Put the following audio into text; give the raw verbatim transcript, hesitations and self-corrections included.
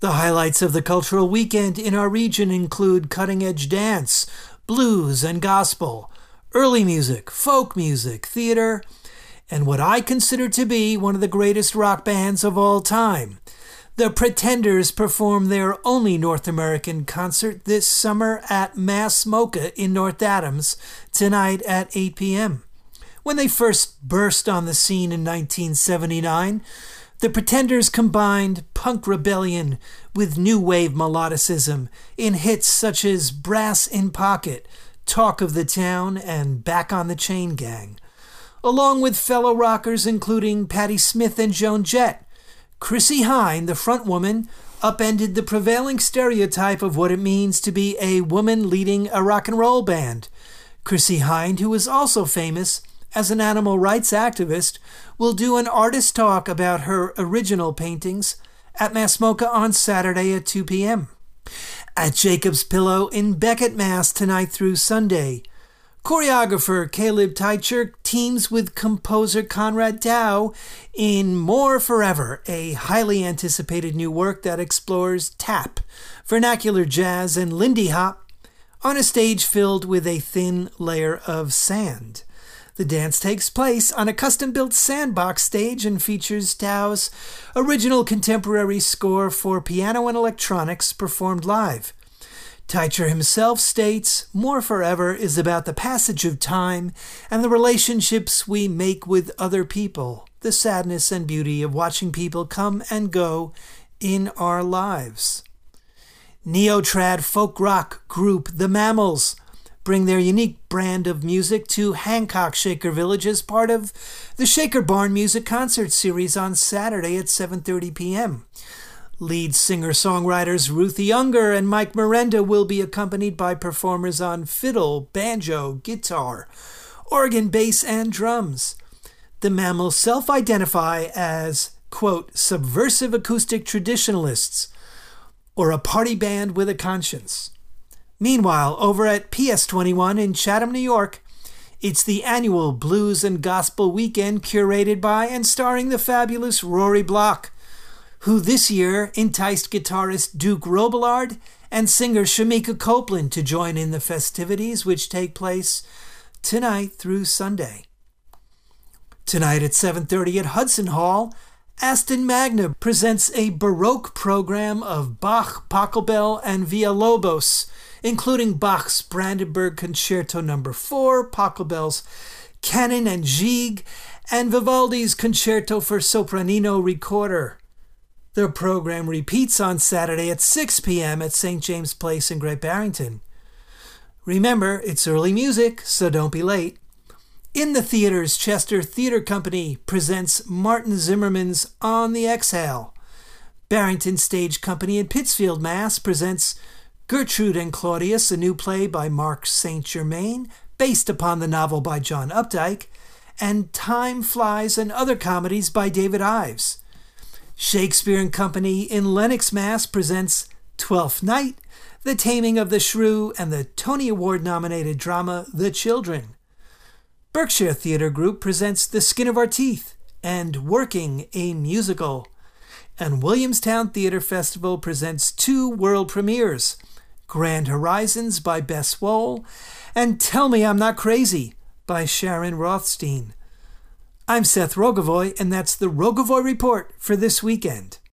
The highlights of the cultural weekend in our region include cutting-edge dance, blues and gospel, early music, folk music, theater, and what I consider to be one of the greatest rock bands of all time. The Pretenders perform their only North American concert this summer at Mass Mocha in North Adams tonight at eight p.m. When they first burst on the scene in nineteen seventy-nine, the Pretenders combined punk rebellion with new wave melodicism in hits such as Brass in Pocket, Talk of the Town, and Back on the Chain Gang. Along with fellow rockers including Patti Smith and Joan Jett, Chrissie Hynde, the frontwoman, upended the prevailing stereotype of what it means to be a woman leading a rock and roll band. Chrissie Hynde, who is also famous as an animal rights activist, will do an artist talk about her original paintings at Mass Mocha on Saturday at two p.m. At Jacob's Pillow in Becket, Mass tonight through Sunday, choreographer Caleb Teicher teams with composer Conrad Dow in More Forever, a highly anticipated new work that explores tap, vernacular jazz, and Lindy Hop on a stage filled with a thin layer of sand. The dance takes place on a custom-built sandbox stage and features Dow's original contemporary score for piano and electronics performed live. Teicher himself states, More Forever is about the passage of time and the relationships we make with other people, the sadness and beauty of watching people come and go in our lives. Neo-trad folk rock group The Mammals bring their unique brand of music to Hancock Shaker Village as part of the Shaker Barn Music Concert Series on Saturday at seven thirty p.m. Lead singer-songwriters Ruthie Unger and Mike Miranda will be accompanied by performers on fiddle, banjo, guitar, organ, bass, and drums. The Mammals self-identify as, quote, subversive acoustic traditionalists, or a party band with a conscience. Meanwhile, over at P S twenty-one in Chatham, New York, it's the annual Blues and Gospel Weekend curated by and starring the fabulous Rory Block, who this year enticed guitarist Duke Robillard and singer Shamika Copeland to join in the festivities, which take place tonight through Sunday. Tonight at seven thirty at Hudson Hall, Aston Magna presents a Baroque program of Bach, Pachelbel, and Villalobos, including Bach's Brandenburg Concerto number four, Pachelbel's Canon and Gigue, and Vivaldi's Concerto for Sopranino Recorder. The program repeats on Saturday at six p.m. at Saint James Place in Great Barrington. Remember, it's early music, so don't be late. In the theaters, Chester Theatre Company presents Martin Zimmerman's On the Exhale. Barrington Stage Company in Pittsfield, Mass. presents Gertrude and Claudius, a new play by Mark Saint Germain, based upon the novel by John Updike, and Time Flies and Other Comedies by David Ives. Shakespeare and Company in Lenox, Mass. presents Twelfth Night, The Taming of the Shrew, and the Tony Award-nominated drama The Children. Berkshire Theatre Group presents The Skin of Our Teeth and Working, a Musical. And Williamstown Theatre Festival presents two world premieres, Grand Horizons by Bess Wohl and Tell Me I'm Not Crazy by Sharon Rothstein. I'm Seth Rogovoy, and that's the Rogovoy Report for this weekend.